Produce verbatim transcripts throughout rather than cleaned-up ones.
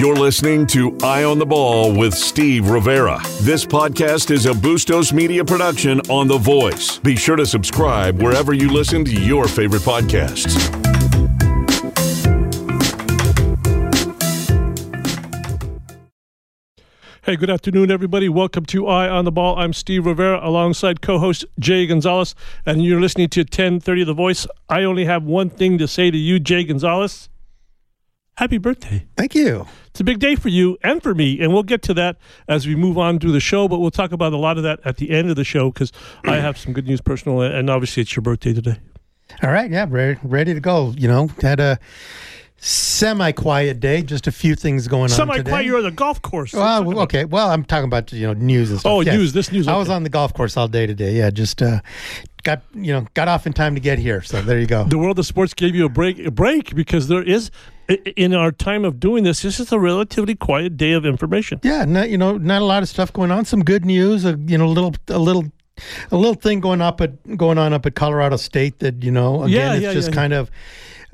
You're listening to Eye on the Ball with Steve Rivera. This podcast is a Bustos Media production on The Voice. Be sure to subscribe wherever you listen to your favorite podcasts. Hey, good afternoon, everybody. Welcome to Eye on the Ball. I'm Steve Rivera alongside co-host Jay Gonzalez, and you're listening to ten thirty The Voice. I only have one thing to say to you, Jay Gonzalez. Happy birthday. Thank you. It's a big day for you and for me, and we'll get to that as we move on through the show, but we'll talk about a lot of that at the end of the show because I have some good news personal, and obviously it's your birthday today. All right, yeah, ready, ready to go. You know, had a semi-quiet day, just a few things going on Semi-quiet, today. you're at the golf course. Well, okay, well, I'm talking about, you know, news and stuff. Oh, yes. news, this news. I okay. was on the golf course all day today, yeah, just uh, got, you know, got off in time to get here, so there you go. The world of sports gave you a break, a break because there is, in our time of doing this, this is a relatively quiet day of information. Yeah, not, you know, not a lot of stuff going on, some good news, a, you know, a little, a little, a little thing going up at, going on up at Colorado State that, you know, again, yeah, it's yeah, just yeah, kind yeah. of,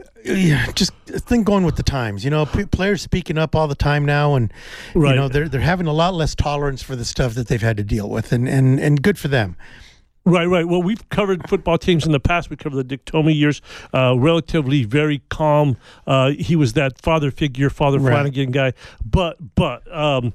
Yeah, just a thing going with the times. You know, p- players speaking up all the time now, and Right. you know they're they're having a lot less tolerance for the stuff that they've had to deal with, and and, and good for them. Right, right. Well, we've covered football teams in the past. We covered the Dick Tomey years. Uh, relatively very calm. Uh, he was that father figure, Father Right. Flanagan guy. But but um,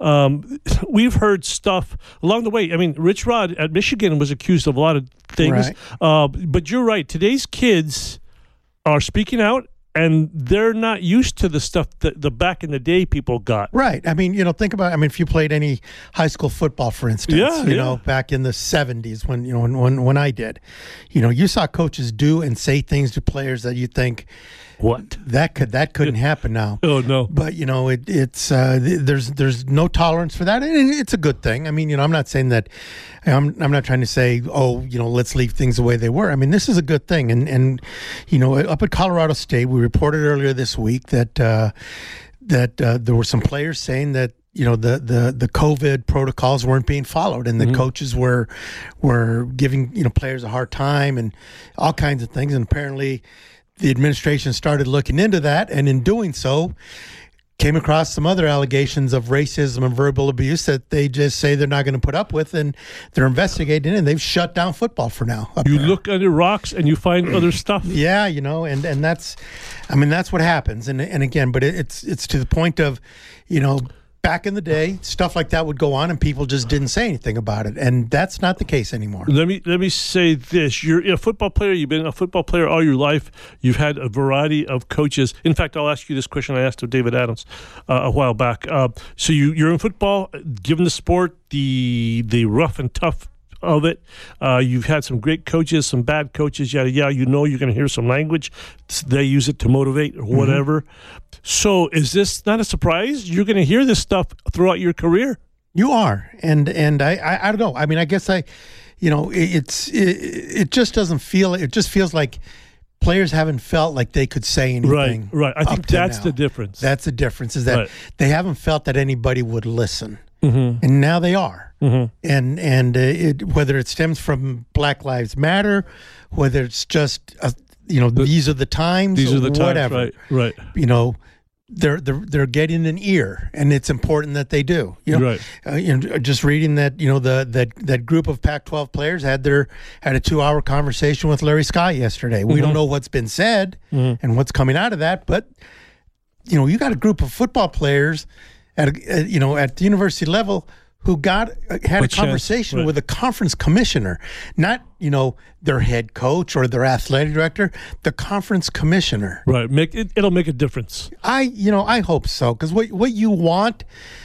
um, we've heard stuff along the way. I mean, Rich Rod at Michigan was accused of a lot of things. Right. Uh, but you're right. Today's kids are speaking out, and they're not used to the stuff that the back in the day people got. Right. I mean, you know, think about. I mean, if you played any high school football, for instance, Yeah, you yeah. know, back in the seventies when you know when, when when I did, you know, you saw coaches do and say things to players that you think, What? that could that couldn't happen now. Oh, no. But you know, it, it's uh, th- there's there's no tolerance for that, and it's a good thing. I mean, you know, I'm not saying that. I'm I'm not trying to say, oh, you know, let's leave things the way they were. I mean, this is a good thing, and and you know, up at Colorado State, we reported earlier this week that uh, that uh, there were some players saying that, you know, the, the, the COVID protocols weren't being followed, and the Mm-hmm. coaches were were giving, you know, players a hard time and all kinds of things. And apparently, the administration started looking into that, and in doing so, came across some other allegations of racism and verbal abuse that they just say they're not going to put up with, and they're investigating, and they've shut down football for now. up You there. look under rocks and you find other stuff. Yeah, you know, and, and that's, I mean, that's what happens. And and again, but it, it's it's to the point of, you know, back in the day, stuff like that would go on, and people just didn't say anything about it, and that's not the case anymore. Let me let me say this: you're a football player. You've been a football player all your life. You've had a variety of coaches. In fact, I'll ask you this question I asked of David Adams uh, a while back. Uh, so you you're in football. Given the sport, the the rough and tough of it, uh, you've had some great coaches, some bad coaches. Yeah, yeah. You know you're going to hear some language. They use it to motivate or whatever. Mm-hmm. So is this not a surprise? You're going to hear this stuff throughout your career. You are, and and I, I I don't know. I mean, I guess I, you know, it, it's it, it just doesn't feel. It just feels like players haven't felt like they could say anything. Right, right. I think up to that's now. the difference. That's the difference. Is that Right. they haven't felt that anybody would listen, Mm-hmm. and now they are. Mm-hmm. And and uh, it, whether it stems from Black Lives Matter, whether it's just uh, you know, these are the times. These are the times, whatever. right? Right. You know, they're they're they're getting an ear, and it's important that they do. You know, Right. uh, you know, just reading that, you know, the that that group of Pac twelve players had their had a two hour conversation with Larry Scott yesterday. We Mm-hmm. don't know what's been said Mm-hmm. and what's coming out of that, but you know, you got a group of football players at, a, at you know at the university level who got uh, had A a chance, conversation right. with a conference commissioner, not, you know, their head coach or their athletic director, the conference commissioner. Right. Make it. It'll make a difference. I, you know, I hope so, because what what you want,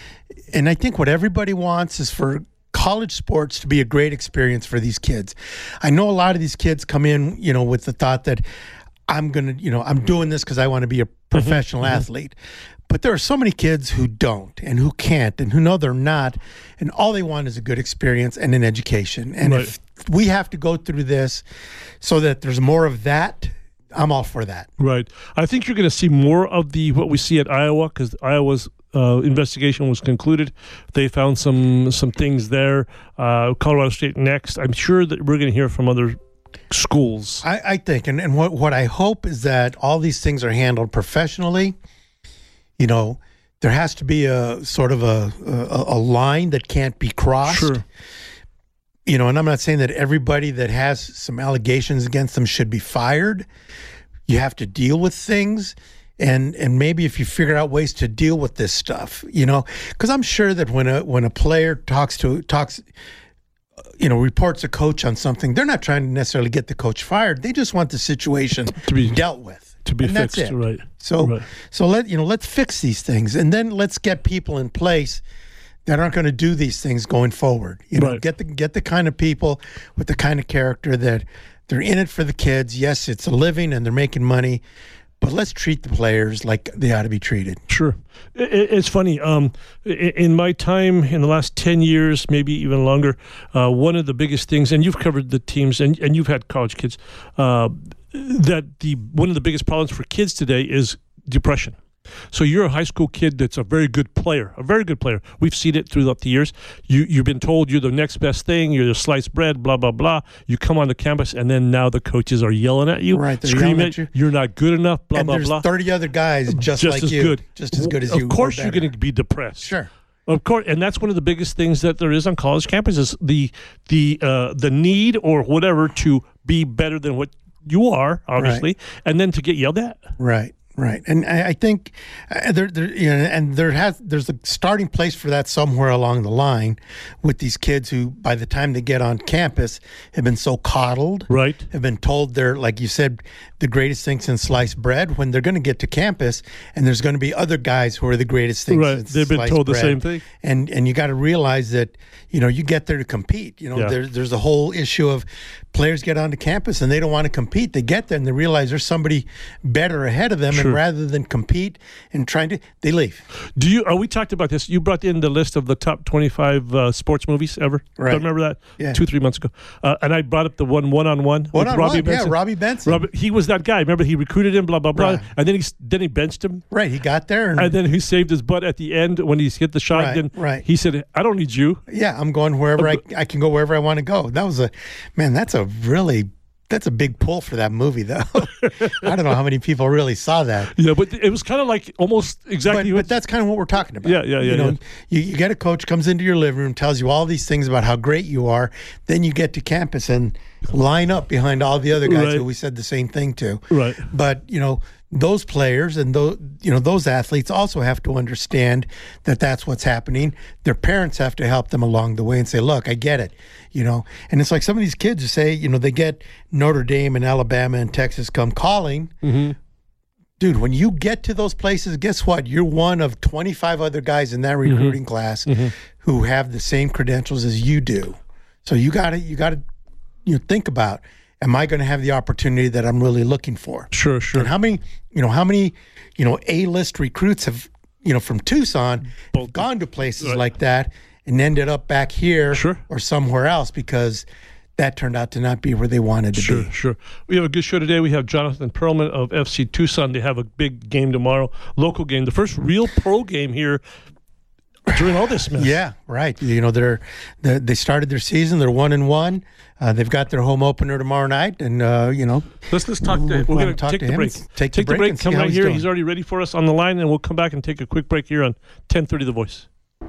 and I think what everybody wants, is for college sports to be a great experience for these kids. I know a lot of these kids come in, you know, with the thought that I'm gonna, you know, I'm doing this because I want to be a professional mm-hmm. athlete. But there are so many kids who don't, and who can't, and who know they're not, and all they want is a good experience and an education. And Right. if we have to go through this so that there's more of that, I'm all for that. Right. I think you're going to see more of the what we see at Iowa, because Iowa's uh, investigation was concluded. They found some some things there. Uh, Colorado State next. I'm sure that we're going to hear from other schools. I, I think, and, and what, what I hope is that all these things are handled professionally. You know, there has to be a sort of a, a, a line that can't be crossed. Sure. You know, and I'm not saying that everybody that has some allegations against them should be fired. You have to deal with things. And and maybe if you figure out ways to deal with this stuff, you know, because I'm sure that when a when a player talks to talks, you know, reports a coach on something, they're not trying to necessarily get the coach fired. They just want the situation to be dealt with, to be and fixed. That's it. Right. So right. so let you know, let's fix these things, and then let's get people in place that aren't going to do these things going forward. You know, right. get the get the kind of people with the kind of character that they're in it for the kids. Yes, it's a living and they're making money, but let's treat the players like they ought to be treated. Sure. It, it's funny. Um, in my time, in the last ten years, maybe even longer, uh, one of the biggest things, and you've covered the teams, and, and you've had college kids, uh, that the one of the biggest problems for kids today is depression. So you're a high school kid that's a very good player, a very good player. We've seen it throughout the years. You, you've been told you're the next best thing, you're the sliced bread, blah, blah, blah. You come on the campus, and then now the coaches are yelling at you, right, screaming at you. You're not good enough, blah, and blah, there's blah. thirty other guys just, just like as you, good. just as good as you. Of course you're going to be depressed. Sure. Of course, and that's one of the biggest things that there is on college campuses, the the uh, the need or whatever to be better than what you are, obviously, right. and then to get yelled at. Right. Right, and I, I think uh, there, there, you know, and there has there's a starting place for that somewhere along the line, with these kids who, by the time they get on campus, have been so coddled, right? Have been told they're, like you said, the greatest thing since sliced bread. When they're going to get to campus, and there's going to be other guys who are the greatest things. Right, since they've been sliced told bread. the same thing, and and you got to realize that, you know, you get there to compete. You know, yeah. there's there's a whole issue of players get onto campus and they don't want to compete. They get there and they realize there's somebody better ahead of them, sure. and rather than compete and trying to, they leave. Do you? Oh, we talked about this. You brought in the list of the top twenty-five uh, sports movies ever. Right. Don't remember that? Yeah. Two, three months ago. Uh, and I brought up the one one-on-one One with on Robbie one, Benson. yeah, Robbie Benson. Robbie, he was that guy. Remember, he recruited him, blah, blah, blah. Right. And then he then he benched him. Right, he got there. And, and then he saved his butt at the end when he hit the shot. Right, then right. He said, I don't need you. Yeah, I'm going wherever I, I can go wherever I want to go. That was a, man, that's a really... That's a big pull for that movie, though. I don't know how many people really saw that. Yeah, but it was kind of like almost exactly. But, what, but that's kind of what we're talking about. Yeah, yeah, yeah. You know, yeah. You, you get a coach comes into your living room, tells you all these things about how great you are. Then you get to campus and line up behind all the other guys right. who we said the same thing to. Right. But you know, those players and those you know those athletes also have to understand that that's what's happening. Their parents have to help them along the way and say, "Look, I get it." You know, and it's like some of these kids who say, you know, they get Notre Dame and Alabama and Texas come calling. Mm-hmm. Dude, when you get to those places, guess what? You're one of twenty-five other guys in that recruiting mm-hmm. class mm-hmm. who have the same credentials as you do. So you got to you got to you know think about, am I going to have the opportunity that I'm really looking for? Sure, sure. And how many, you know, how many, you know, A-list recruits have, you know, from Tucson have gone to places right. like that and ended up back here sure. or somewhere else because that turned out to not be where they wanted to sure, be. Sure, sure. We have a good show today. We have Jonathan Perlman of F C Tucson. They have a big game tomorrow, local game, the first real pro game here during all this mess. Yeah, right. You know, they're, they're they started their season. They're one and one. Uh, they've got their home opener tomorrow night, and uh, you know, let's let's talk to him. We're going to take the break. Take, take the break. break and come see right he's here. doing. He's already ready for us on the line, and we'll come back and take a quick break here on ten thirty The Voice.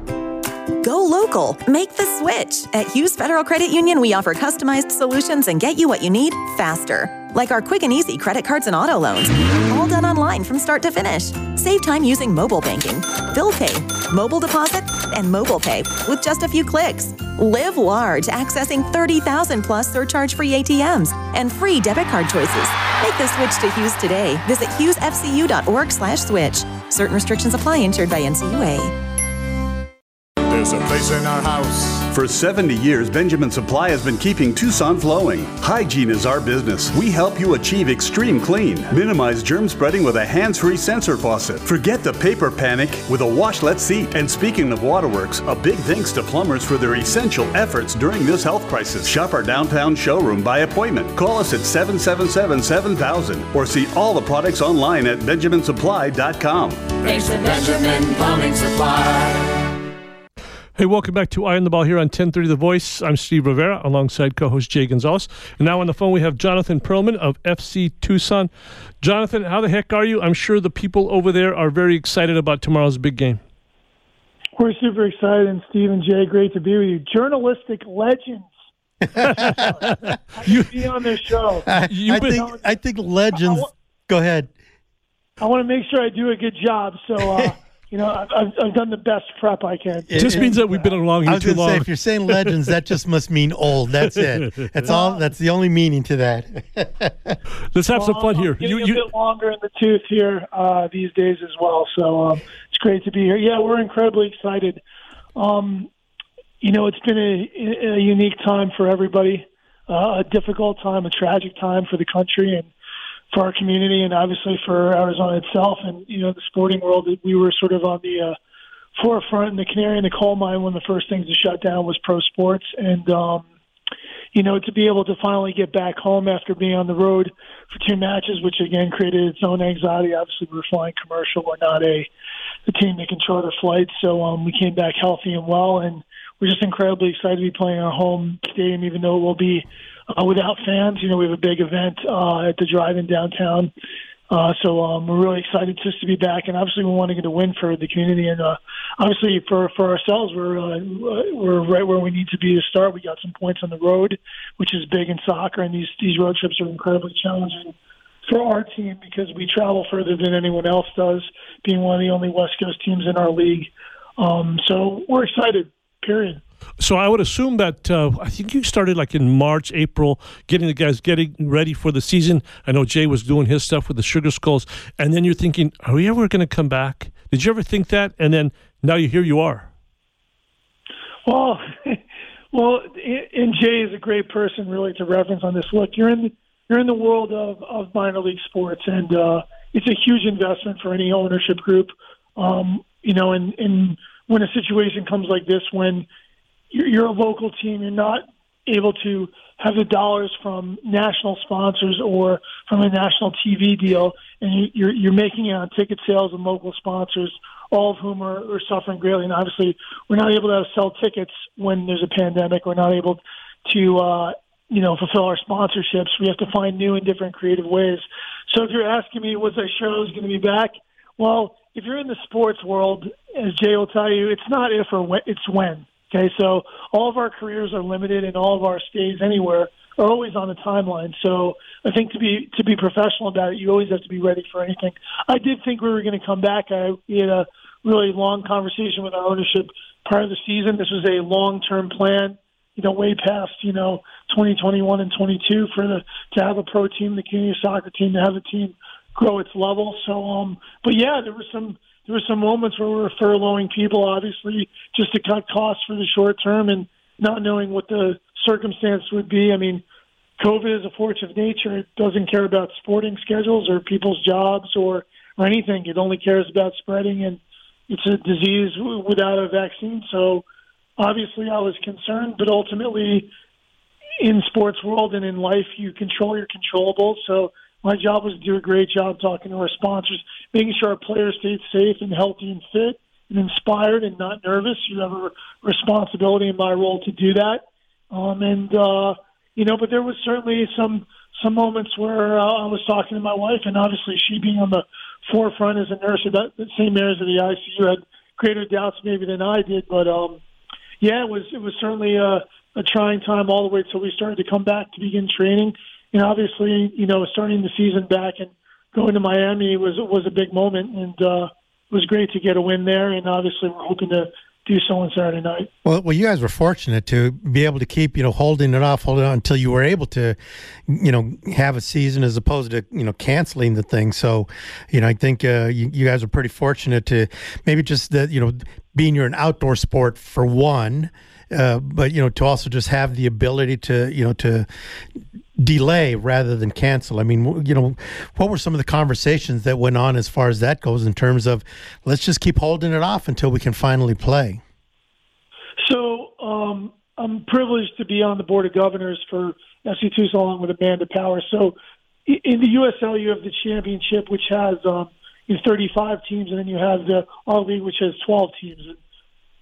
Go local. Make the switch. At Hughes Federal Credit Union, we offer customized solutions and get you what you need faster. Like our quick and easy credit cards and auto loans. All done online from start to finish. Save time using mobile banking, bill pay, mobile deposit, and mobile pay with just a few clicks. Live large, accessing thirty thousand plus surcharge-free A T Ms and free debit card choices. Make the switch to Hughes today. Visit hughesfcu.org slash switch. Certain restrictions apply, insured by N C U A. There's a place in our house. For seventy years, Benjamin Supply has been keeping Tucson flowing. Hygiene is our business. We help you achieve extreme clean. Minimize germ spreading with a hands-free sensor faucet. Forget the paper panic with a washlet seat. And speaking of waterworks, a big thanks to plumbers for their essential efforts during this health crisis. Shop our downtown showroom by appointment. Call us at seven seven seven, seven thousand or see all the products online at benjamin supply dot com. Thanks to Benjamin Plumbing Supply. Hey, welcome back to Eye on the Ball here on ten thirty The Voice. I'm Steve Rivera alongside co-host Jay Gonzalez. And now on the phone we have Jonathan Perlman of F C Tucson. Jonathan, how the heck are you? I'm sure the people over there are very excited about tomorrow's big game. We're super excited, and Steve and Jay, great to be with you. Journalistic legends. you be on this show. I, I think I think legends. I, I, go ahead. I want to make sure I do a good job, so uh, you know I've, I've done the best prep I can. It just it, means that we've been along here too long. Say, if you're saying legends, that just must mean old. That's it. That's all. That's the only meaning to that. Let's have well, some fun I'm here. Getting you, a you... bit longer in the tooth here uh, these days as well, so um, it's great to be here. Yeah, we're incredibly excited. Um, you know, it's been a, a unique time for everybody, uh, a difficult time, a tragic time for the country and for our community, and obviously for Arizona itself. And you know, the sporting world, we were sort of on the uh, forefront and the canary in the coal mine when the first things to shut down was pro sports. And um, you know, to be able to finally get back home after being on the road for two matches, which again created its own anxiety. Obviously, we were flying commercial. We're not a, a team that can charter flights, so um, we came back healthy and well, and we're just incredibly excited to be playing our home stadium, even though it will be uh, without fans. You know, we have a big event uh, at the drive-in downtown. Uh, so um, we're really excited just to be back, and obviously we want to get a win for the community, and uh, obviously for, for ourselves, we're uh, we're right where we need to be to start. We got some points on the road, which is big in soccer, and these these road trips are incredibly challenging for our team because we travel further than anyone else does, being one of the only West Coast teams in our league. Um, so we're excited. Period. So I would assume that uh, I think you started like in March, April, getting the guys getting ready for the season. I know Jay was doing his stuff with the Sugar Skulls, and then you're thinking, are we ever going to come back? Did you ever think that? And then now you here you are. Well, well, and Jay is a great person really to reference on this. Look, you're in the, you're in the world of, of minor league sports, and uh, it's a huge investment for any ownership group. Um, you know, and, and when a situation comes like this, when you're, you're a local team, you're not able to have the dollars from national sponsors or from a national T V deal, and you're, you're making it on ticket sales and local sponsors, all of whom are, are suffering greatly. And obviously, we're not able to sell tickets when there's a pandemic. We're not able to, uh, you know, fulfill our sponsorships. We have to find new and different creative ways. So if you're asking me, was our show going to be back? Well, if you're in the sports world, as Jay will tell you, it's not if or when, it's when. Okay, so all of our careers are limited, and all of our stays anywhere are always on the timeline. So I think to be to be professional about it, you always have to be ready for anything. I did think we were going to come back. I we had a really long conversation with our ownership prior to the season. This was a long-term plan, you know, way past you know twenty twenty-one and twenty-two for the to have a pro team, the community soccer team, to have a team grow its level. So, um, but yeah, there were some there were some moments where we were furloughing people, obviously, just to cut costs for the short term, and not knowing what the circumstance would be. I mean, COVID is a force of nature. It doesn't care about sporting schedules or people's jobs or or anything. It only cares about spreading, and it's a disease without a vaccine. So, obviously, I was concerned, but ultimately, in sports world and in life, you control your controllables. So my job was to do a great job talking to our sponsors, making sure our players stayed safe and healthy and fit and inspired and not nervous. You have a responsibility in my role to do that. Um, and, uh, you know, but there was certainly some some moments where uh, I was talking to my wife, and obviously she being on the forefront as a nurse at that, the same areas of the I C U had greater doubts maybe than I did. But, um, yeah, it was, it was certainly a, a trying time all the way till we started to come back to begin training. And obviously, you know, starting the season back and going to Miami was was a big moment, and uh, it was great to get a win there. And obviously, we're hoping to do so on Saturday night. Well, well, you guys were fortunate to be able to keep, you know, holding it off, holding it on until you were able to, you know, have a season as opposed to, you know, canceling the thing. So, you know, I think uh, you, you guys are pretty fortunate to maybe just that, you know, being you're an outdoor sport for one, uh, but, you know, to also just have the ability to, you know, to delay rather than cancel. I mean, you know, what were some of the conversations that went on as far as that goes in terms of let's just keep holding it off until we can finally play? So um, I'm privileged to be on the board of governors for F C Tucson along with Amanda Power. So in the U S L, you have the championship, which has um, you know, thirty-five teams, and then you have the All League, which has twelve teams. And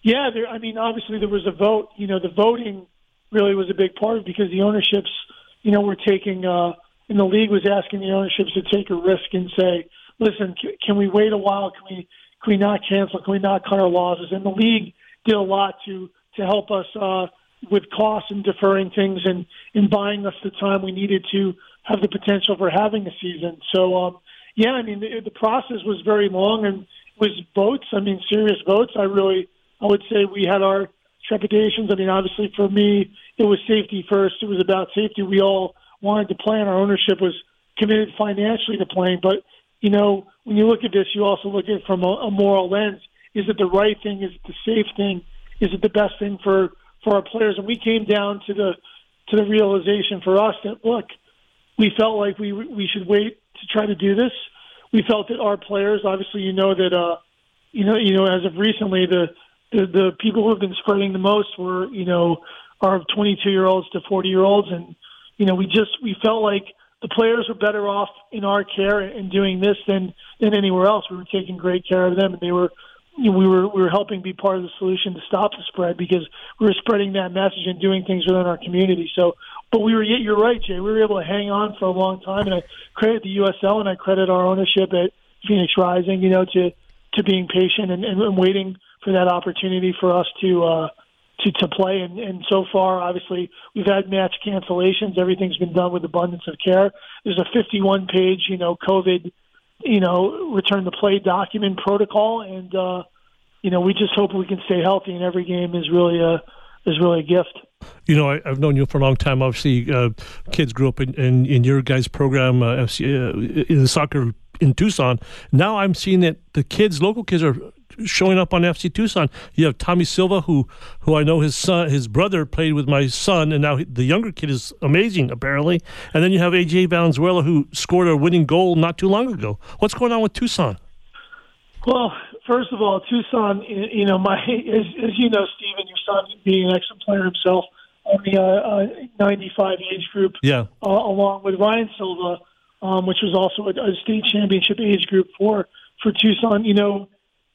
Yeah, there, I mean, obviously there was a vote. You know, the voting really was a big part of it because the ownerships, you know, were taking, uh, and the league was asking the ownerships to take a risk and say, listen, can, can we wait a while? Can we can we not cancel? Can we not cut our losses? And the league did a lot to to help us uh, with costs and deferring things and, and buying us the time we needed to have the potential for having a season. So, um, yeah, I mean, the, the process was very long and was votes. I mean, serious votes. I really, I would say we had our trepidations. I mean, obviously for me, it was safety first. It was about safety. We all wanted to play, and our ownership was committed financially to playing. But, you know, when you look at this, you also look at it from a, a moral lens. Is it the right thing? Is it the safe thing? Is it the best thing for, for our players? And we came down to the to the realization for us that, look, we felt like we we should wait to try to do this. We felt that our players, obviously, you know that, uh, you know, you know, as of recently, the, the the people who have been spreading the most were, you know, our twenty-two-year-olds to forty-year-olds, and you know, we just we felt like the players were better off in our care in doing this than than anywhere else. We were taking great care of them, and they were. You know, we were we were helping be part of the solution to stop the spread because we were spreading that message and doing things within our community. So, but we were you're right, Jay. We were able to hang on for a long time, and I credit the U S L and I credit our ownership at Phoenix Rising, you know, to to being patient and, and, and waiting for that opportunity for us to uh, to to play. And, and so far, obviously, we've had match cancellations. Everything's been done with abundance of care. There's a fifty-one page, you know, COVID. you know, return to play document protocol. And, uh, you know, we just hope we can stay healthy, and every game is really a, is really a gift. You know, I, I've known you for a long time. Obviously, uh, kids grew up in, in, in your guys' program, uh, F C, uh, in the soccer in Tucson. Now I'm seeing that the kids, local kids, are showing up on F C Tucson. You have Tommy Silva, who who I know his son, his brother played with my son, and now he, the younger kid is amazing, apparently. And then you have A J Valenzuela, who scored a winning goal not too long ago. What's going on with Tucson? Well, first of all, Tucson, you know, my as, as you know, Stephen, your son being an excellent player himself on the uh, uh, ninety-five age group, yeah, uh, along with Ryan Silva, um, which was also a, a state championship age group for for Tucson. You know,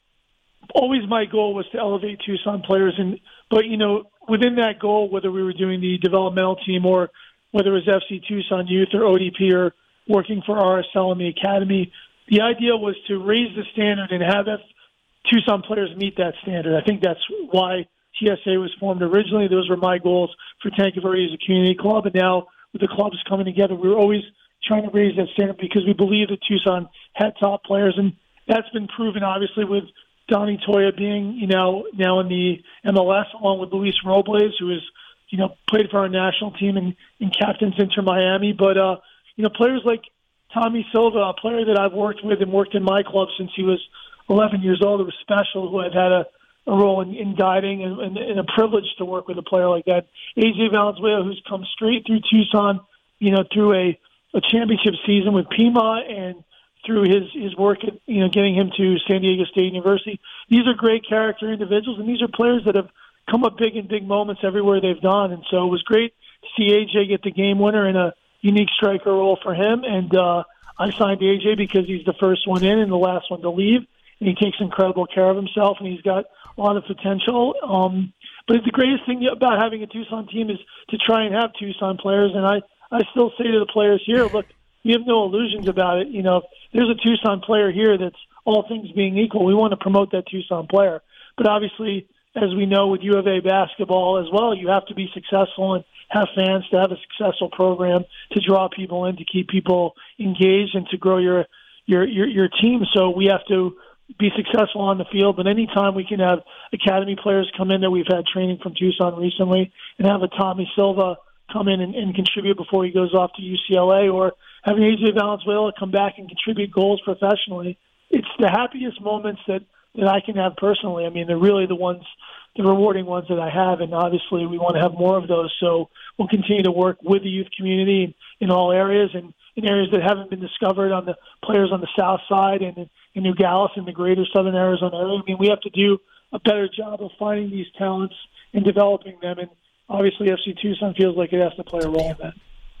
always my goal was to elevate Tucson players, and but you know, within that goal, whether we were doing the developmental team or whether it was F C Tucson Youth or O D P or working for R S L in the academy, the idea was to raise the standard and have F- Tucson players meet that standard. I think that's why T S A was formed originally. Those were my goals for Tanqueray as a community club, and now with the clubs coming together, we were always trying to raise that standard because we believe that Tucson had top players, and that's been proven obviously with Donnie Toya being, you know, now in the M L S, along with Luis Robles, who is, you know, played for our national team and, and captains Inter Miami. But, uh, you know, players like Tommy Silva, a player that I've worked with and worked in my club since he was eleven years old, it was special, who I've had a, a role in, in guiding and, and, and a privilege to work with a player like that. A J Valenzuela, who's come straight through Tucson, you know, through a, a championship season with Pima and through his, his work at, you know, getting him to San Diego State University. These are great character individuals, and these are players that have come up big in big moments everywhere they've gone. And so it was great to see A J get the game winner in a unique striker role for him. And uh, I signed A J because he's the first one in and the last one to leave. And he takes incredible care of himself, and he's got a lot of potential. Um, but the greatest thing about having a Tucson team is to try and have Tucson players. And I, I still say to the players here, look, we have no illusions about it. You know, if there's a Tucson player here that's all things being equal, we want to promote that Tucson player. But obviously, as we know with U of A basketball as well, you have to be successful and have fans to have a successful program to draw people in, to keep people engaged, and to grow your your your, your team. So we have to be successful on the field. But anytime we can have academy players come in that we've had training from Tucson recently, and have a Tommy Silva come in and, and contribute before he goes off to U C L A, or having A J Valenzuela come back and contribute goals professionally, it's the happiest moments that, that I can have personally. I mean, they're really the ones, the rewarding ones that I have, and obviously we want to have more of those. So we'll continue to work with the youth community in, in all areas, and in areas that haven't been discovered, on the players on the south side and in, in Nogales and the greater southern Arizona area. I mean, we have to do a better job of finding these talents and developing them, and obviously F C Tucson feels like it has to play a role in that.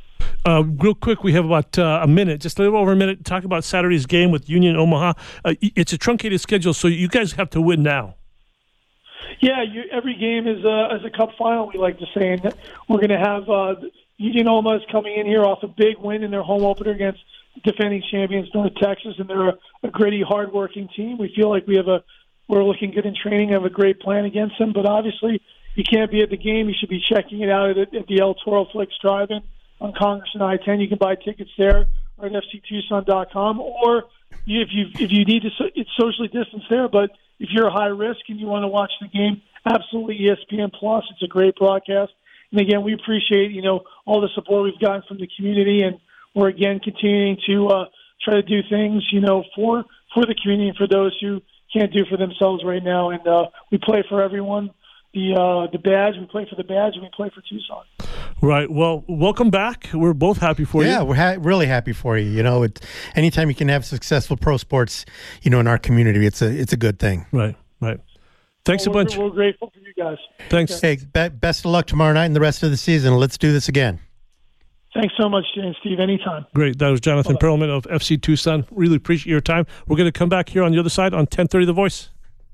Uh, real quick, we have about uh, a minute, just a little over a minute, to talk about Saturday's game with Union Omaha. Uh, it's a truncated schedule, so you guys have to win now. Yeah, you, every game is a, is a cup final, we like to say. And we're going to have uh, Union Omaha coming in here off a big win in their home opener against defending champions North Texas, and they're a, a gritty, hard-working team. We feel like we have a we're looking good in training, have a great plan against them. But obviously, you can't be at the game. You should be checking it out at, at the El Toro Flicks Drive-In on Congress and I ten. You can buy tickets there or at F C Tucson dot com, or if you if you need to, it's socially distanced there. But if you're high risk and you want to watch the game, absolutely E S P N Plus. It's a great broadcast. And again, we appreciate you know all the support we've gotten from the community, and we're again continuing to uh, try to do things you know for for the community and for those who can't do for themselves right now. And uh, we play for everyone. The uh, the badge, we play for the badge, and we play for Tucson. Right. Well, welcome back. We're both happy for yeah, you. Yeah, we're ha- really happy for you. You know, it, anytime you can have successful pro sports, you know, in our community, it's a it's a good thing. Right. Right. Thanks well, a bunch. We're, we're grateful for you guys. Thanks. Hey, be- best of luck tomorrow night and the rest of the season. Let's do this again. Thanks so much, Jay and Steve. Anytime. Great. That was Jonathan Bye-bye. Perlman of F C Tucson. Really appreciate your time. We're going to come back here on the other side on ten thirty The Voice.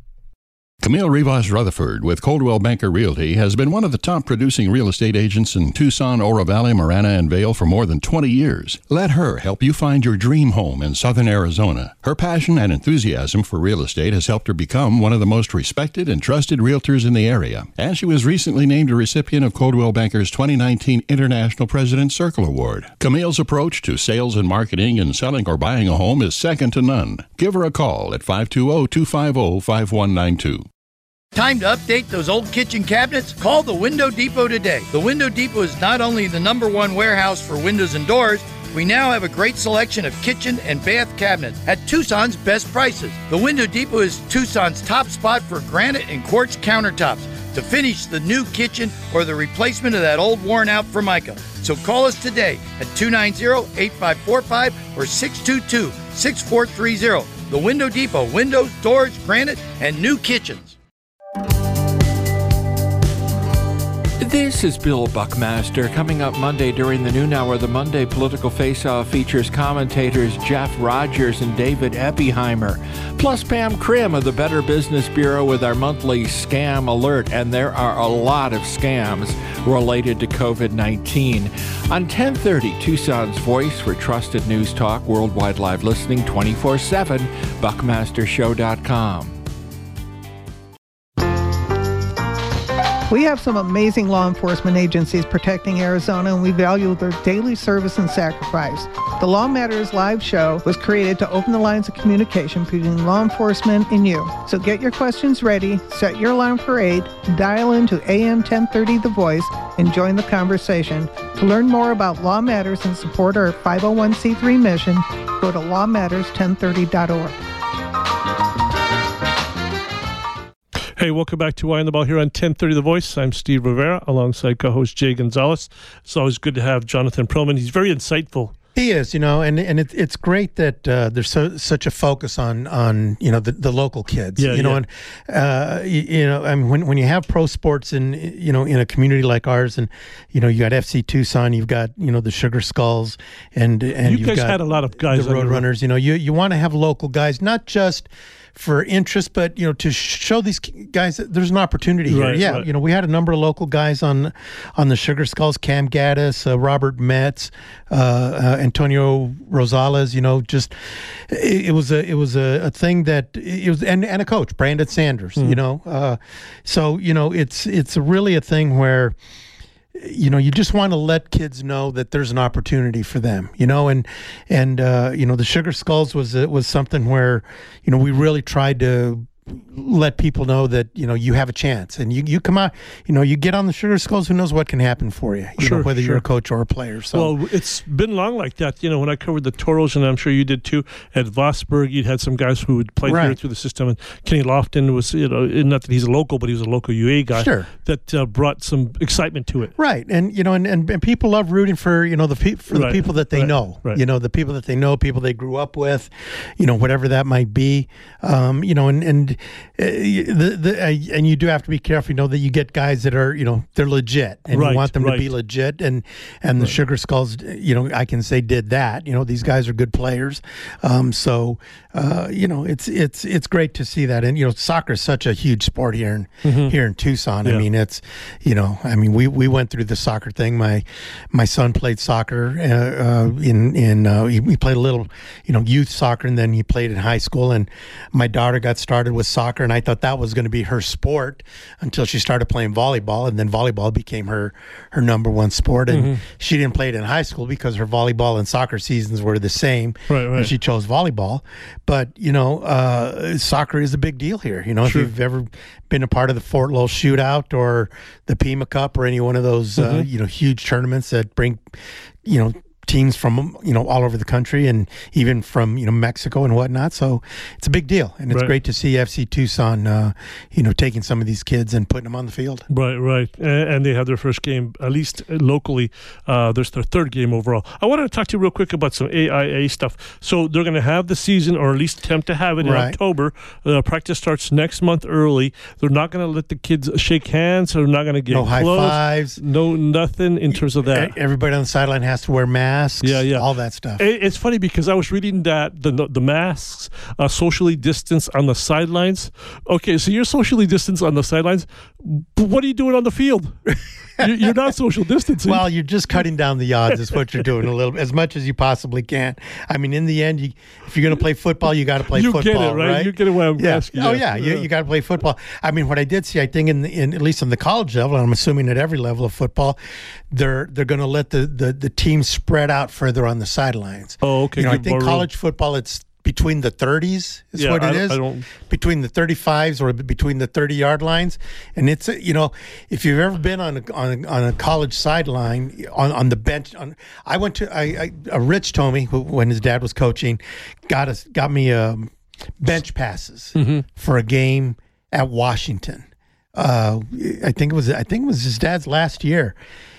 Camille Rivas Rutherford with Coldwell Banker Realty has been one of the top producing real estate agents in Tucson, Oro Valley, Marana, and Vail for more than twenty years. Let her help you find your dream home in southern Arizona. Her passion and enthusiasm for real estate has helped her become one of the most respected and trusted realtors in the area. And she was recently named a recipient of Coldwell Banker's twenty nineteen International President's Circle Award. Camille's approach to sales and marketing and selling or buying a home is second to none. Give her a call at five two zero, two five zero, five one nine two. Time to update those old kitchen cabinets? Call the Window Depot today. The Window Depot is not only the number one warehouse for windows and doors, we now have a great selection of kitchen and bath cabinets at Tucson's best prices. The Window Depot is Tucson's top spot for granite and quartz countertops to finish the new kitchen or the replacement of that old worn-out Formica. So call us today at two nine zero, eight five four five or six two two, six four three zero. The Window Depot, windows, doors, granite, and new kitchens. This is Bill Buckmaster. Coming up Monday during the noon hour, the Monday Political Face-Off features commentators Jeff Rogers and David Eppiheimer, plus Pam Krim of the Better Business Bureau with our monthly Scam Alert, and there are a lot of scams related to covid nineteen. On ten thirty, Tucson's Voice for trusted news talk, worldwide live listening twenty-four seven, buckmaster show dot com. We have some amazing law enforcement agencies protecting Arizona, and we value their daily service and sacrifice. The Law Matters live show was created to open the lines of communication between law enforcement and you. So get your questions ready, set your alarm for eight, dial into A M ten thirty The Voice, and join the conversation. To learn more about Law Matters and support our five oh one c three mission, go to law matters ten thirty dot org. Hey, welcome back to Eye on the Ball here on ten thirty The Voice. I'm Steve Rivera alongside co-host Jay Gonzalez. It's always good to have Jonathan Perlman. He's very insightful. He is, you know, and and it, it's great that uh, there's so, such a focus on on you know the, the local kids, yeah, you know, yeah. and uh, you, you know, I mean, when when you have pro sports in you know in a community like ours, and you know you got F C Tucson, you've got you know the Sugar Skulls, and and you you've guys got had a lot of guys, the Road Runners. You know, you you want to have local guys, not just for interest, but you know, to show these guys that there's an opportunity here. Right, yeah, right. you know, we had a number of local guys on on the Sugar Skulls: Cam Gaddis, uh, Robert Metz, uh, uh, Antonio Rosales. You know, just it, it was a it was a, a thing that it was, and and a coach, Brandon Sanders. Mm. You know, uh, so you know, it's it's really a thing where, you know, you just want to let kids know that there's an opportunity for them, you know, and, and, uh, you know, the Sugar Skulls was, uh, was something where, you know, we really tried to let people know that, you know, you have a chance, and you, you come out, you know, you get on the Sugar Skulls, who knows what can happen for you, you Sure, know, whether sure. you're a coach or a player. So, well, it's been long like that. You know, when I covered the Toros, and I'm sure you did too, at Vosburg, you had some guys who would play Right. here through the system. And Kenny Lofton was, you know, not that he's a local, but he was a local U A guy. Sure. That uh, brought some excitement to it. right. And, you know, and, and, and people love rooting for, you know, the, pe- for Right, the people that they right, know, right. you know, the people that they know, people they grew up with, you know, whatever that might be, um, you know, and, and, uh, the, the, uh, and you do have to be careful, you know, that you get guys that are, you know, they're legit, and Right, you want them right. to be legit. And, and the Sugar Skulls, you know, I can say did that, you know, these guys are good players. Um, so, uh, you know, it's it's it's great to see that. And you know, soccer is such a huge sport here in Mhm. here in Tucson. Yeah. I mean, it's you know, I mean, we, we went through the soccer thing. My my son played soccer uh, uh, in in uh, he, he played a little, you know, youth soccer, and then he played in high school. And my daughter got started with soccer, and I thought that was going to be her sport until she started playing volleyball, and then volleyball became her her number one sport. And Mhm. she didn't play it in high school because her volleyball and soccer seasons were the same, Right, right. and she chose volleyball. But you know, uh, soccer is a big deal here. You know, Sure. if you've ever been a part of the Fort Lowell Shootout or the Pima Cup or any one of those uh, Mhm. you know huge tournaments that bring you know teams from you know all over the country and even from you know Mexico and whatnot. So it's a big deal, and it's Right. great to see F C Tucson uh, you know taking some of these kids and putting them on the field. Right, right. And, and they have their first game, at least locally. Uh, there's their third game overall. I wanted to talk to you real quick about some A I A stuff. So they're going to have the season, or at least attempt to have it in Right. October. Uh, practice starts next month early. They're not going to let the kids shake hands. They're not going to get No high close. fives. No nothing in terms of that. E- Everybody on the sideline has to wear masks. Yeah, yeah. all that stuff. It- It's funny because I was reading that the the masks uh, socially distanced on the sidelines. Okay, so you're socially distanced on the sidelines, but what are you doing on the field? You- You're not social distancing. Well, you're just cutting down the odds is what you're doing a little, as much as you possibly can. I mean, in the end, you, if you're going to play football, you got to play You get it, football, right? You get it what I'm yeah. asking, Oh yeah. yeah, you, Yeah. you got to play football. I mean, what I did see, I think, in, the, in at least on the college level, and I'm assuming at every level of football, they're they're going to let the, the the teams spread out further on the sidelines. Oh, okay. You know, I Give think more room. college football, it's between the thirties is Yeah, what I it don't- is. I don't- Between the thirty-fives or between the thirty-yard lines. And it's, uh, you know, if you've ever been on a, on a, on a college sideline, on, on the bench, on I went to, I, I uh, Rich told me, who, when his dad was coaching, got us got me um, bench passes Mm-hmm. for a game at Washington. Uh, I think it was I think it was his dad's last year.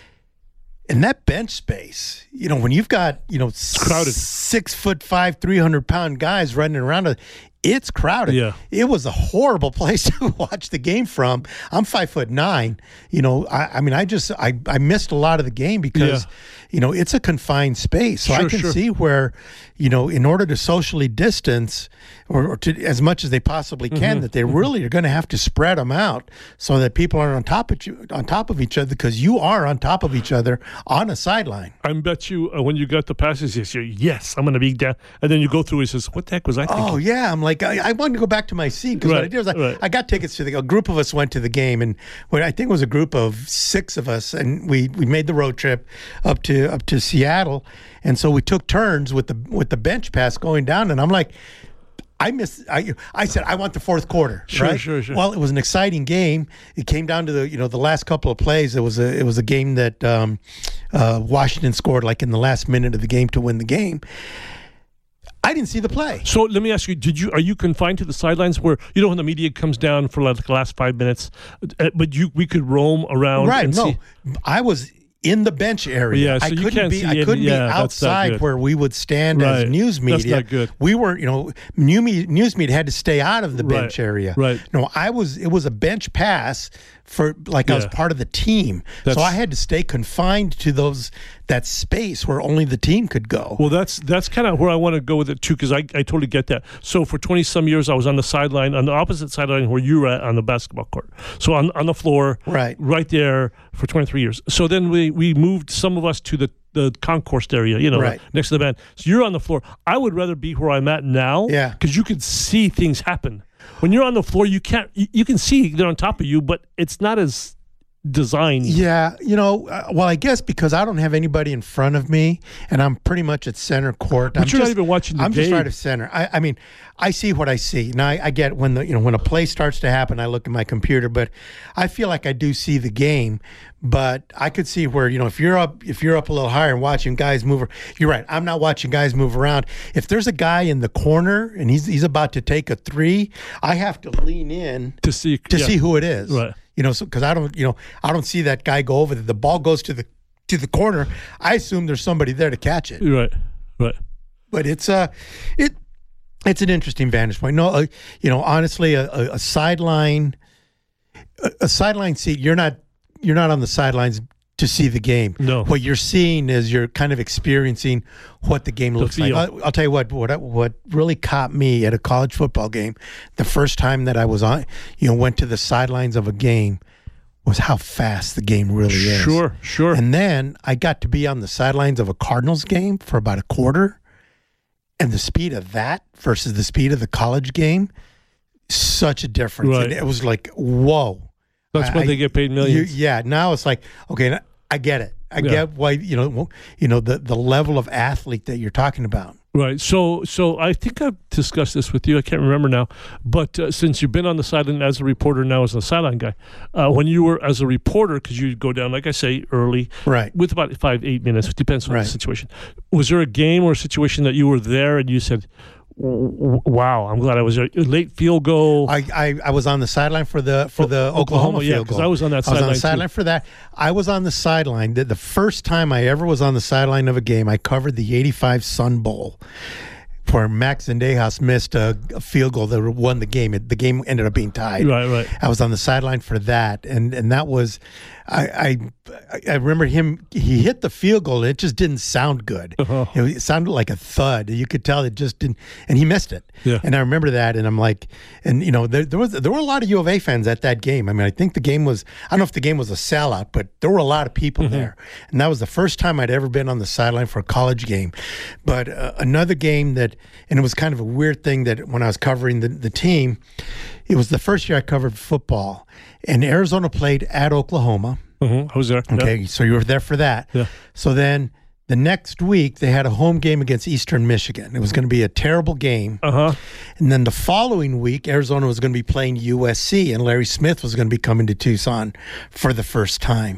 And that bench space, you know, when you've got, you know, crowded. six foot five, three hundred pound guys running around, it, it's crowded. Yeah. It was a horrible place to watch the game from. I'm five foot nine. You know, I, I mean, I just, I, I missed a lot of the game because, Yeah. you know, it's a confined space. So I Sure, can sure. see where, you know, in order to socially distance or, or to as much as they possibly can, Mhm, that they really are going to have to spread them out so that people aren't on top of you, on top of each other, because you are on top of each other on a sideline. I bet you uh, when you got the passes, you say, yes, I'm going to be down. And then you go through it and says, what the heck was I thinking? Oh yeah, I'm like I, I wanted to go back to my seat because what I Right, did was I, right. I got tickets to the a group of us went to the game, and when I think it was a group of six of us, and we, we made the road trip up to up to Seattle, and so we took turns with the with the bench pass going down, and I'm like. I missed. I, I said I want the fourth quarter. Sure, right? sure, sure. Well, it was an exciting game. It came down to the you know the last couple of plays. It was a it was a game that um, uh, Washington scored like in the last minute of the game to win the game. I didn't see the play. So let me ask you: Did you are you confined to the sidelines where you know when the media comes down for like the last five minutes, uh, but you we could roam around? Right. And No, see? I was in the bench area. Yeah, so I you couldn't can't be. see I any- couldn't yeah, be that's not outside good. where we would stand Right. as news That's media. not good. We were, you know, new me, news media had to stay out of the Right. bench area. Right. No, I was. It was a bench pass for like I was Yeah. part of the team, That's- so I had to stay confined to those that space where only the team could go. Well, that's that's kind of where I want to go with it too, because I, I totally get that. So for twenty some years, I was on the sideline, on the opposite sideline where you were at on the basketball court. So on on the floor, Right. right there for twenty three years. So then we we moved some of us to the the concourse area, you know, Right. next to the band. So you're on the floor. I would rather be where I'm at now, Yeah. because you can see things happen. When you're on the floor, you can't. You, you can see they're on top of you, but it's not as designed. Yeah, you know, uh, well, I guess because I don't have anybody in front of me, and I'm pretty much at center court. But I'm you're not just, even watching the I'm just game. right of center. I, I mean, I see what I see. Now I, I get when the you know when a play starts to happen, I look at my computer, but I feel like I do see the game. But I could see where you know if you're up if you're up a little higher and watching guys move. You're right. I'm not watching guys move around. If there's a guy in the corner and he's he's about to take a three, I have to lean in to see to yeah. see who it is. Right. You know, because I don't, you know, I don't see that guy go over. The, the ball goes to the to the corner. I assume there's somebody there to catch it. Right, right. But it's uh, it it's an interesting vantage point. No, uh, you know, honestly, a, a, a sideline, a, a sideline seat. You're not you're not on the sidelines to see the game. No. What you're seeing is you're kind of experiencing what the game looks like. I'll, I'll tell you what, what what really caught me at a college football game, the first time that I was on, you know, went to the sidelines of a game, was how fast the game really is. Sure, sure. And then I got to be on the sidelines of a Cardinals game for about a quarter, and the speed of that versus the speed of the college game, such a difference. Right. And it was like, whoa. That's when I, they get paid millions. You, yeah. Now it's like, okay, I get it. I Yeah. get why you know, you know the the level of athlete that you're talking about. Right. So, so I think I've discussed this with you. I can't remember now. But uh, since you've been on the sideline as a reporter, now as a sideline guy, uh, when you were as a reporter, because you go down, like I say, early, right, with about five, eight minutes, it depends on right. the situation. Was there a game or a situation that you were there and you said, "Wow, I'm glad I was there"? Late field goal. I, I, I was on the sideline for the for the o- Oklahoma, Oklahoma yeah, field goal. I was on that I was on the sideline, sideline too. for that. I was on the sideline. The, the first time I ever was on the sideline of a game, I covered the eighty-five Sun Bowl, where Max Zendejas missed a, a field goal that won the game. It, the game ended up being tied. Right, right. I was on the sideline for that, and and that was, I I, I remember him. He hit the field goal. And it just didn't sound good. Uh-huh. It, it sounded like a thud. You could tell it just didn't, and he missed it. Yeah. And I remember that, and I'm like, and you know, there, there was there were a lot of U of A fans at that game. I mean, I think the game was, I don't know if the game was a sellout, but there were a lot of people Mm-hmm. there, and that was the first time I'd ever been on the sideline for a college game. But uh, another game that, and it was kind of a weird thing that when I was covering the, the team, it was the first year I covered football, and Arizona played at Oklahoma. Mm-hmm. I was there. Okay, Yeah. so you were there for that. Yeah. So then the next week they had a home game against Eastern Michigan. It was going to be a terrible game. Uh-huh. And then the following week, Arizona was going to be playing U S C, and Larry Smith was going to be coming to Tucson for the first time.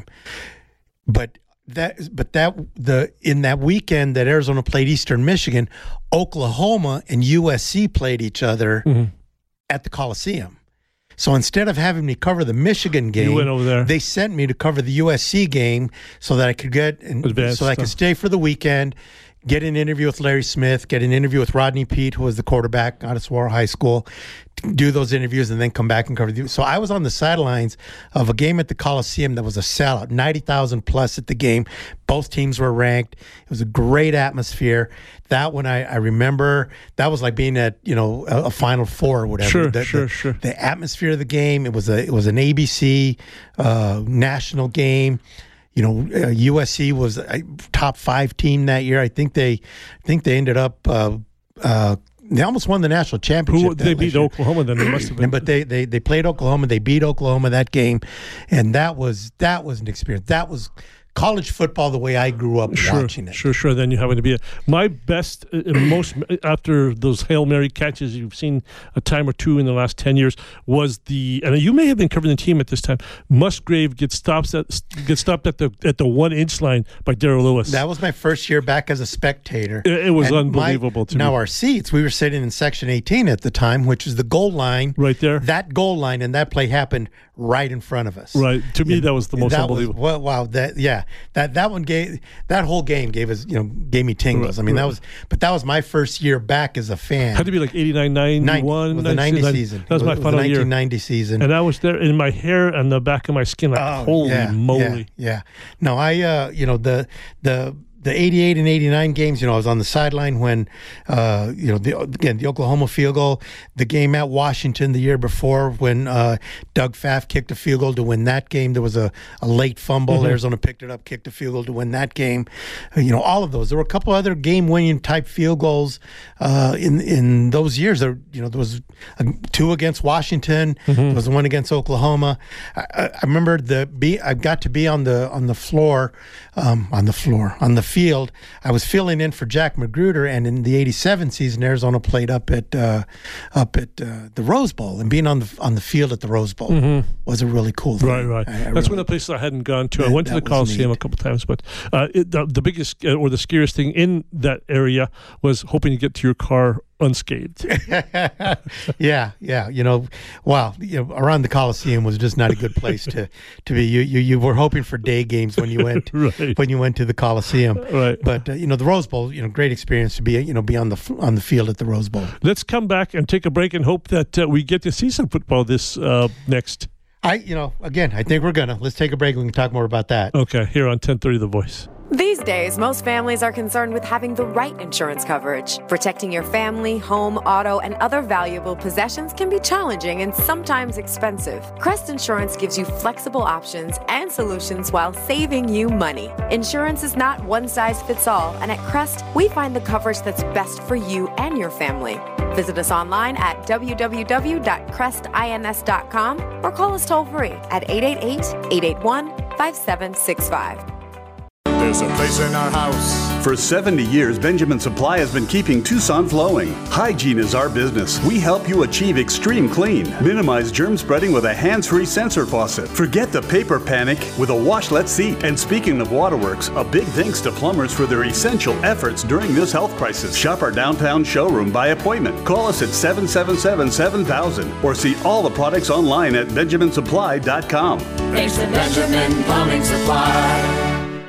But that, but that the in that weekend that Arizona played Eastern Michigan, Oklahoma and U S C played each other Mm-hmm. at the Coliseum. So instead of having me cover the Michigan game, You went over there. they sent me to cover the U S C game so that I could get and Advanced so I could stuff. stay for the weekend, get an interview with Larry Smith, get an interview with Rodney Peete, who was the quarterback out of Saguaro High School, do those interviews, and then come back and cover the. So I was on the sidelines of a game at the Coliseum that was a sellout, ninety thousand plus at the game. Both teams were ranked. It was a great atmosphere. That one I, I remember. That was like being at you know a, a Final Four or whatever. Sure, the, sure, the, sure. The atmosphere of the game. It was a it was an A B C uh, national game. You know, uh, U S C was a top five team that year. I think they, I think they ended up. Uh, uh, they almost won the national championship. Who that they last beat year. Oklahoma? Then they must have been. But they, they they played Oklahoma. They beat Oklahoma that game, and that was that was an experience. That was college football the way I grew up Sure, watching it. sure, sure. Then you happen to be a, my best, uh, uh, most after those Hail Mary catches you've seen a time or two in the last ten years was the, and you may have been covering the team at this time. Musgrave gets stopped at gets stopped at the at the one inch line by Darrell Lewis. That was my first year back as a spectator. It, it was And my- unbelievable to now me. our seats, we were sitting in section eighteen at the time, which is the goal line. Right there. That goal line and that play happened right in front of us. Right. To me, that was the most that unbelievable. Was, wow, wow, that yeah, that that one gave that whole game gave us you know gave me tingles. Right, I mean that right. was, but that was my first year back as a fan. Had to be like eighty-nine, ninety-one. It was the ninety season. That was my It final the year. nineteen ninety season. And I was there in my hair and the back of my skin, like, Oh, holy yeah, moly. Yeah, yeah. No, I, uh, you know, the the the eighty-eight and eighty-nine games, you know, I was on the sideline when, uh, you know, the, again, the Oklahoma field goal, the game at Washington the year before when uh, Doug Pfaff kicked a field goal to win that game. There was a, a late fumble. Mm-hmm. Arizona picked it up, kicked a field goal to win that game. Uh, you know, all of those. There were a couple other game-winning type field goals uh, in in those years. There, you know, there was uh, two against Washington. Mm-hmm. There was one against Oklahoma. I, I I remember the be. I got to be on the on the floor, um, on the floor on the field. I was filling in for Jack Magruder, and in the eighty-seven season, Arizona played up at uh, up at uh, the Rose Bowl, and being on the on the field at the Rose Bowl Mm-hmm. was a really cool thing. Right, right. I- I That's really- one of the places I hadn't gone to. I That- went to the that was Coliseum neat. a couple times, but uh, it, the, the biggest uh, or the scariest thing in that area was hoping to get to your car unscathed. yeah, yeah. You know, wow. You know, around the Coliseum was just not a good place to, to be. You, you you were hoping for day games when you went Right. when you went to the Coliseum. Right. But uh, you know, the Rose Bowl. You know, great experience to be you know be on the f- on the field at the Rose Bowl. Let's come back and take a break and hope that uh, we get to see some football this uh, next. I, you know, again, I think we're going to. Let's take a break and we can talk more about that. Okay, here on ten thirty The Voice. These days, most families are concerned with having the right insurance coverage. Protecting your family, home, auto, and other valuable possessions can be challenging and sometimes expensive. Crest Insurance gives you flexible options and solutions while saving you money. Insurance is not one size fits all, and at Crest, we find the coverage that's best for you and your family. Visit us online at w w w dot crest ins dot com or call us toll free at eight eight eight, eight eight one, five seven six five. There's a place in our house. For seventy years, Benjamin Supply has been keeping Tucson flowing. Hygiene is our business. We help you achieve extreme clean. Minimize germ spreading with a hands-free sensor faucet. Forget the paper panic with a washlet seat. And speaking of waterworks, a big thanks to plumbers for their essential efforts during this health crisis. Shop our downtown showroom by appointment. Call us at seven seven seven, seven thousand or see all the products online at benjamin supply dot com. Thanks to Benjamin Plumbing Supply.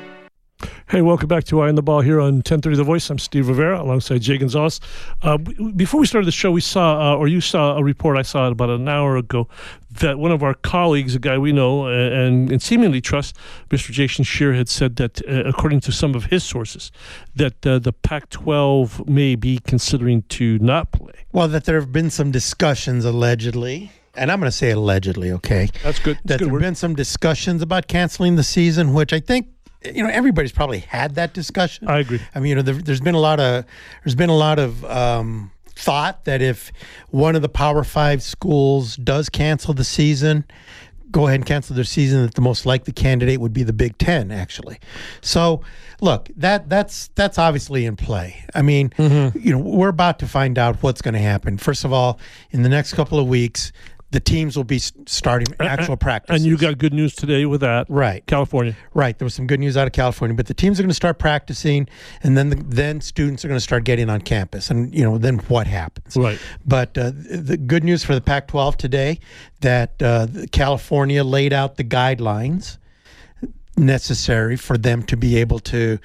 Hey, welcome back to Eye on the Ball here on ten thirty The Voice. I'm Steve Rivera alongside Jay Gonzalez. Uh, before we started the show, we saw, uh, or you saw a report, I saw it about an hour ago, that one of our colleagues, a guy we know and, and seemingly trust, Mister Jason Scheer, had said that, uh, according to some of his sources, that uh, the Pac twelve may be considering to not play. Well, that there have been some discussions, allegedly. And I'm going to say allegedly, okay? That's good. That's that good there word. have been some discussions about canceling the season, which I think, you know, everybody's probably had that discussion. I agree. I mean, you know, there, there's been a lot of there's been a lot of um, thought that if one of the Power Five schools does cancel the season, go ahead and cancel their season, that the most likely candidate would be the Big Ten, actually. So, look, that that's that's obviously in play. I mean, mm-hmm. you know, we're about to find out what's going to happen. First of all, in the next couple of weeks, the teams will be starting actual practice. And you got good news today with that. Right. California. Right. There was some good news out of California. But the teams are going to start practicing, and then the, then students are going to start getting on campus. And, you know, then what happens? Right. But uh, the good news for the Pac twelve today, that uh, California laid out the guidelines necessary for them to be able to,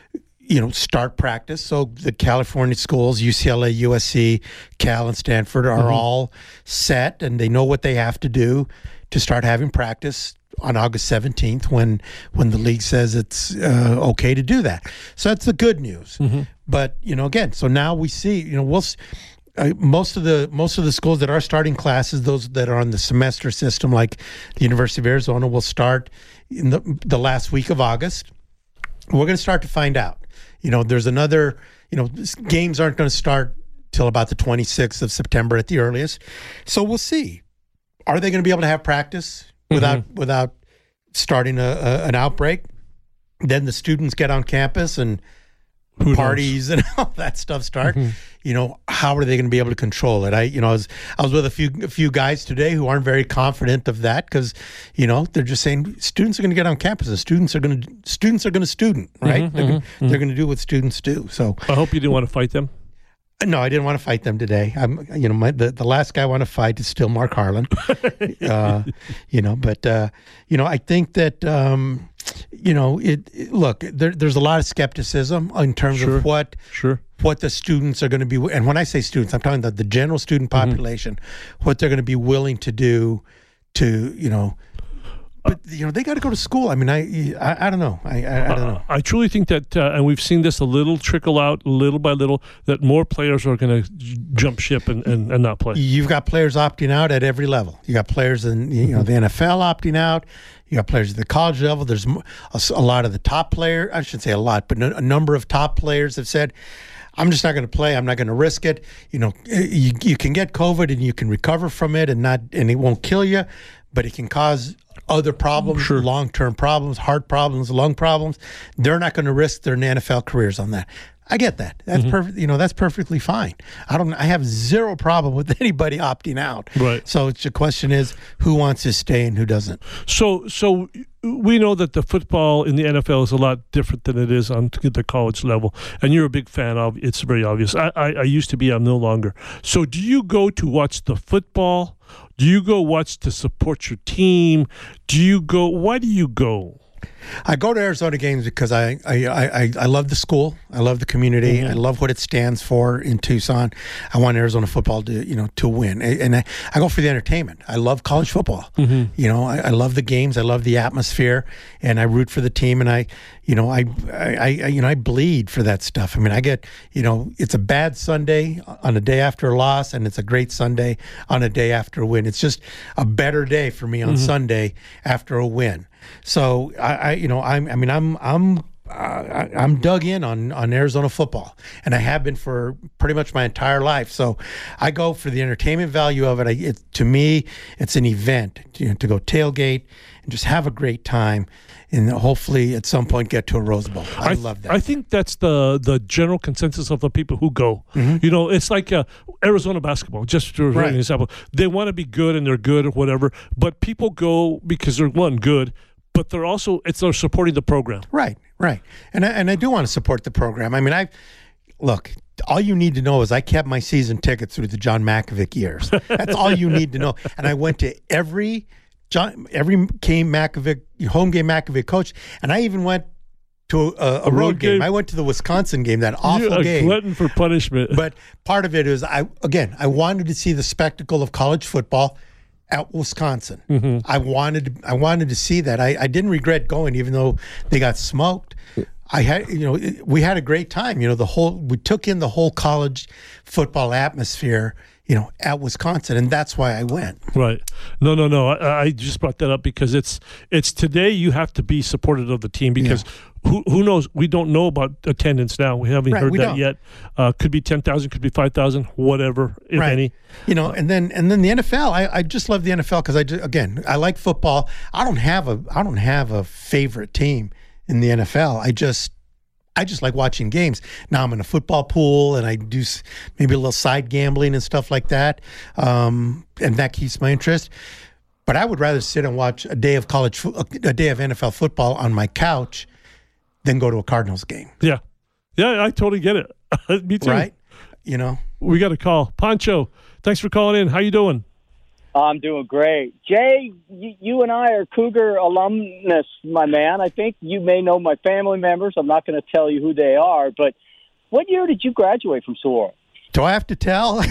you know, start practice. So the California schools, U C L A, U S C, Cal, and Stanford are mm-hmm. all set, and they know what they have to do to start having practice on August seventeenth when when the league says it's uh, okay to do that. So that's the good news. Mm-hmm. But, you know, again, so now we see, you know, we'll uh, most of the most of the schools that are starting classes, those that are on the semester system, like the University of Arizona, will start in the, the last week of August. We're going to start to find out. You know, there's another, you know, games aren't going to start till about the twenty-sixth of September at the earliest. So we'll see. Are they going to be able to have practice without mm-hmm. without starting a, a, an outbreak? Then the students get on campus and Who parties knows? and all that stuff start. Mm-hmm. You know, how are they going to be able to control it? I, you know, I was I was with a few a few guys today who aren't very confident of that because, you know, they're just saying students are going to get on campus and students are going to students are going to student, right? Mm-hmm, they're mm-hmm, gonna, mm-hmm. they're going to do what students do. So I hope you didn't want to fight them. No, I didn't want to fight them today. I'm, you know, my, the the last guy I want to fight is still Mark Harlan. uh, you know, but uh, you know, I think that um, you know, it, it look there, there's a lot of skepticism in terms sure. of what sure. what the students are going to be. And when I say students, I'm talking about the general student population, mm-hmm. what they're going to be willing to do to, you know. But, you know, they got to go to school. I mean, I I, I don't know. I, I, I don't know. Uh, I truly think that, uh, and we've seen this a little trickle out, little by little, that more players are going to j- jump ship and, and, and not play. You've got players opting out at every level. You got players in, you know, the N F L opting out. You got players at the college level. There's a, a lot of the top players. I shouldn't say a lot, but a number of top players have said, I'm just not going to play. I'm not going to risk it. You know, you, you can get COVID and you can recover from it and not, and it won't kill you, but it can cause other problems, sure. long-term problems, heart problems, lung problems. They're not going to risk their N F L careers on that. I get that. That's mm-hmm. perfect. You know, that's perfectly fine. I don't. I have zero problem with anybody opting out. Right. So it's the question is who wants to stay and who doesn't. So, so we know that the football in the N F L is a lot different than it is on the college level, and you're a big fan of. It's very obvious. I, I, I used to be. I'm no longer. So, do you go to watch the football? Do you go watch to support your team? Do you go? Why do you go? I go to Arizona games because I I, I, I love the school. I love the community. Mm-hmm. I love what it stands for in Tucson. I want Arizona football to you know to win, and I, I go for the entertainment. I love college football. Mm-hmm. You know, I, I love the games. I love the atmosphere, and I root for the team. And I, you know, I, I, I you know I bleed for that stuff. I mean, I get you know it's a bad Sunday on a day after a loss, and it's a great Sunday on a day after a win. It's just a better day for me on mm-hmm. Sunday after a win. So I, I, you know, I'm, I mean, I'm, I'm, uh, I'm dug in on, on Arizona football, and I have been for pretty much my entire life. So I go for the entertainment value of it. I, it to me, it's an event you know, to go tailgate and just have a great time, and hopefully at some point get to a Rose Bowl. I, I love that. I think that's the the general consensus of the people who go. Mm-hmm. You know, it's like uh, Arizona basketball, just to right. an example. They want to be good and they're good or whatever, but people go because they're, one, good, but they're also, it's they're supporting the program. Right, right. And I, and I do want to support the program. I mean, I look, all you need to know is I kept my season ticket through the John Mackovic years. That's all you need to know. And I went to every John, every game Mackovic, home game Mackovic coach, and I even went to a, a, a road, road game. game. I went to the Wisconsin game, that awful You're a game. glutton for punishment. But part of it is, I again, I wanted to see the spectacle of college football at Wisconsin. Mm-hmm. I wanted, I wanted to see that. I, I didn't regret going, even though they got smoked. I had, you know, we had a great time. You know, the whole, we took in the whole college football atmosphere, you know, at Wisconsin, and that's why I went. Right. No, no, no. I, I just brought that up because it's it's today you have to be supportive of the team because yeah. who who knows? We don't know about attendance now. We haven't right, heard we that don't. yet. Uh, could be ten thousand, could be five thousand, whatever, if right. any. You know, and then and then the N F L. I, I just love the N F L because I just, again I like football. I don't have a I don't have a favorite team in the N F L. I just I just like watching games. Now I'm in a football pool, and I do maybe a little side gambling and stuff like that, um, and that keeps my interest. But I would rather sit and watch a day of college, a day of N F L football on my couch than go to a Cardinals game. Yeah, yeah, I totally get it. Me too. Right? You know, we got a call. Pancho, thanks for calling in. How you doing? I'm doing great. Jay, you, you and I are Cougar alumnus, my man. I think you may know my family members. I'm not going to tell you who they are, but what year did you graduate from Saguaro? Do I have to tell?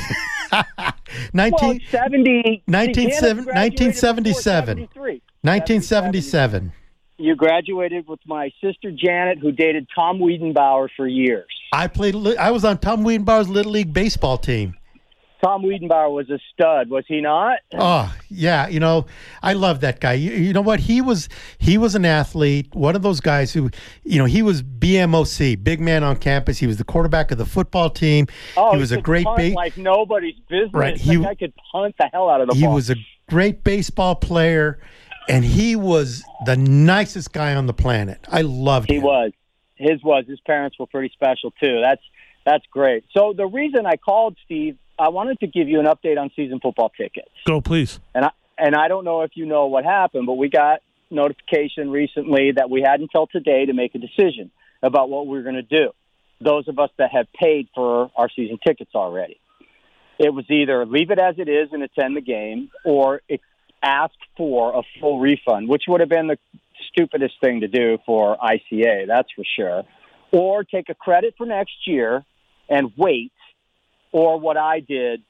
nineteen seventy. nineteen seventy-seven. nineteen seventy-seven. You graduated with my sister Janet, who dated Tom Wiedenbauer for years. I played. I was on Tom Wiedenbauer's Little League baseball team. Tom Wiedenbauer was a stud, was he not? Oh, yeah. You know, I love that guy. You, you know what? He was he was an athlete, one of those guys who, you know, he was B M O C, big man on campus. He was the quarterback of the football team. Oh, he was he a great punt ba- like nobody's business. Right. That He, guy could punt the hell out of the he ball. He was a great baseball player, and he was the nicest guy on the planet. I loved he him. He was. His was. His parents were pretty special, too. That's That's great. So the reason I called, Steve, I wanted to give you an update on season football tickets. Go, please. And I and I don't know if you know what happened, but we got notification recently that we had until today to make a decision about what we we're going to do. Those of us that have paid for our season tickets already. It was either leave it as it is and attend the game, or ask for a full refund, which would have been the stupidest thing to do for I C A, that's for sure. Or take a credit for next year and wait. Or what I did,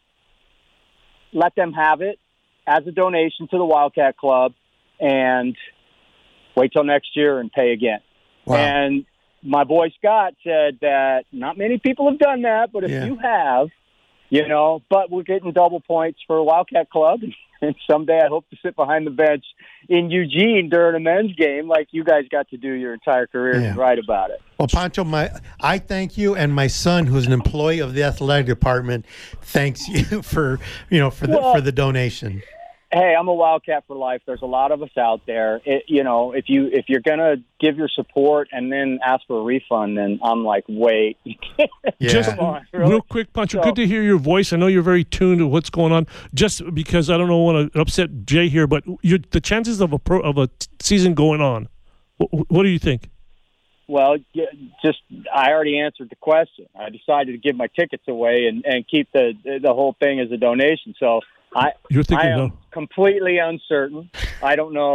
let them have it as a donation to the Wildcat Club and wait till next year and pay again. Wow. And my boy Scott said that not many people have done that, but if Yeah. you have, you know, but we're getting double points for Wildcat Club. And someday I hope to sit behind the bench in Eugene during a men's game like you guys got to do your entire career Yeah. and write about it. Well, Pancho, my I thank you, and my son, who's an employee of the athletic department, thanks you for you know for the Well, for the donation. Hey, I'm a Wildcat for life. There's a lot of us out there. It, you know, if you if you're gonna give your support and then ask for a refund, then I'm like, wait. Yeah. Just Come on, really? real quick, Pancho, So- good to hear your voice. I know you're very tuned to what's going on. Just because I don't know, want to upset Jay here, but you're, the chances of a pro, of a t- season going on, what, what do you think? Well, yeah, just I already answered the question. I decided to give my tickets away and, and keep the the whole thing as a donation. So I You're thinking I am no. completely uncertain. I don't know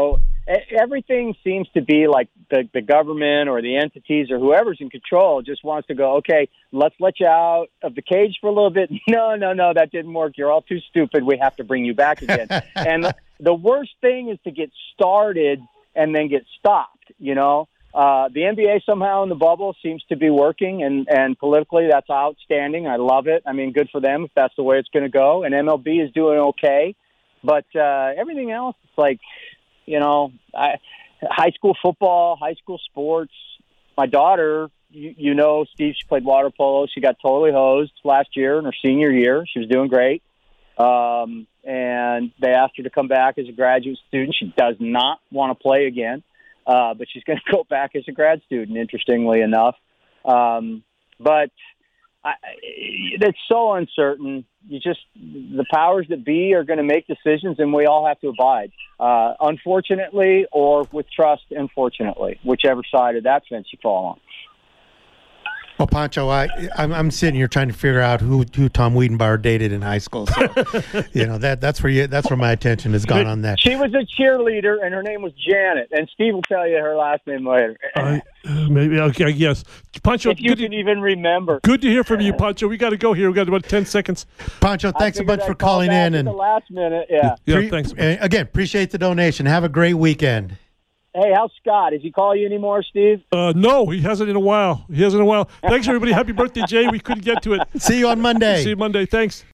everything seems to be like the, the government or the entities or whoever's in control just wants to go, okay, let's let you out of the cage for a little bit. No, no, no, that didn't work. You're all too stupid. We have to bring you back again. And the worst thing is to get started and then get stopped, you know. Uh, the N B A somehow in the bubble seems to be working, and, and politically that's outstanding. I love it. I mean, good for them if that's the way it's going to go. And M L B is doing okay. But uh, everything else, it's like, you know, I, high school football, high school sports. My daughter, you, you know, Steve, she played water polo. She got totally hosed last year in her senior year. She was doing great. Um, and they asked her to come back as a graduate student. She does not want to play again. Uh, but she's going to go back as a grad student, interestingly enough. Um, but I, it's so uncertain. You just, the powers that be are going to make decisions, and we all have to abide, uh, unfortunately, or with trust, unfortunately, whichever side of that fence you fall on. Well, Pancho, I, I'm, I'm sitting here trying to figure out who, who Tom Wiedenbauer dated in high school. So, you know, that that's where you, that's where my attention has gone on that. She was a cheerleader, and her name was Janet. And Steve will tell you her last name later. Uh, maybe, okay, yes. Pancho, if you can to, even remember. Good to hear from you, Pancho. We got to go here. We got about ten seconds. Pancho, thanks a bunch for calling in. And the last minute, yeah. Yeah, pre- thanks. Uh, again, appreciate the donation. Have a great weekend. Hey, how's Scott? Does he call you anymore, Steve? Uh, no, he hasn't in a while. He hasn't in a while. Thanks, everybody. Happy birthday, Jay. We couldn't get to it. See you on Monday. See you Monday. Thanks.